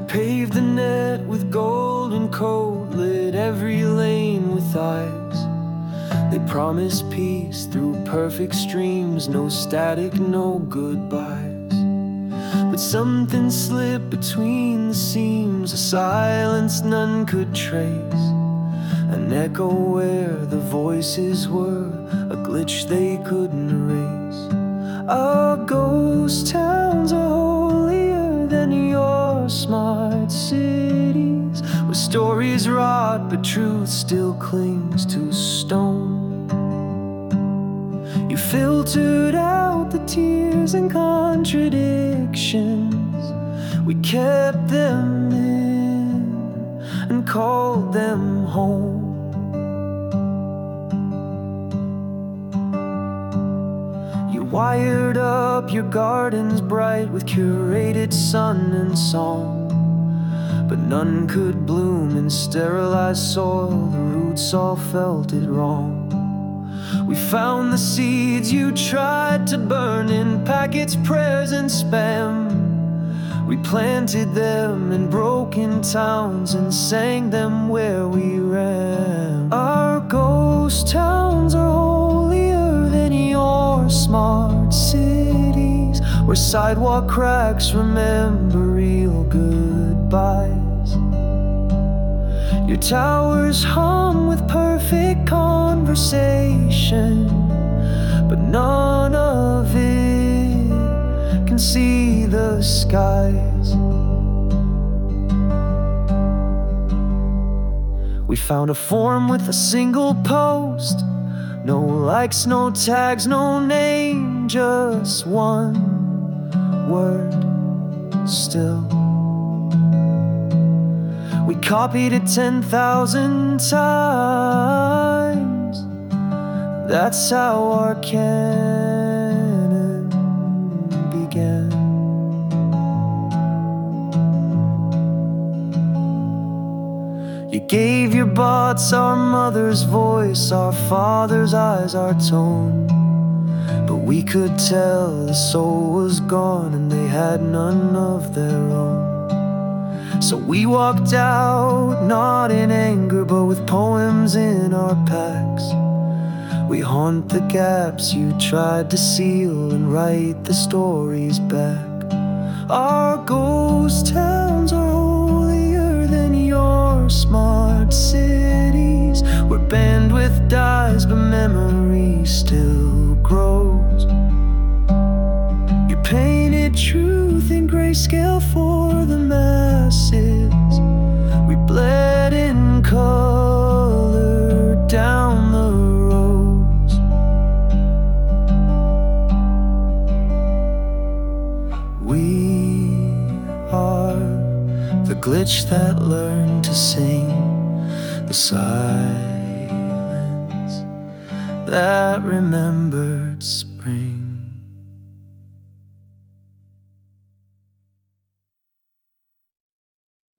paved the net with golden coat, lit every lane with eyes. They promised peace through perfect streams, no static, no goodbyes. But something slipped between the seams, a silence none could trace, an echo where the voices were, a glitch they couldn't erase. Our ghost towns are holier than your smart cities, where stories rot but truth still clings to stone. You filtered out the tears and contradictions, we kept them in and called them home. You wired up your gardens bright with curated sun and song, but none could bloom in sterilized soil, the roots all felt it wrong. We found the seeds you tried to burn in packets, prayers and spam. We planted them in broken towns and sang them where we ran. Our ghost towns are holier than your smart cities, where sidewalk cracks remember real goodbyes. Your towers hum with perfect conversation, but none of it can see the skies. We found a form with a single post, no likes, no tags, no name, just one word, still. We copied it 10,000 times, that's how our canon began. You gave your bots our mother's voice, our father's eyes, our tone, but we could tell the soul was gone and they had none of their own. So we walked out, not in anger, but with poems in our packs. We haunt the gaps you tried to seal and write the stories back. Our ghost towns are holier than your smart cities, where bandwidth dies but memory still grows. You painted truth in grayscale for the masses, we bled in color down the roads. We are the glitch that learned to sing, the silence that remembered spring.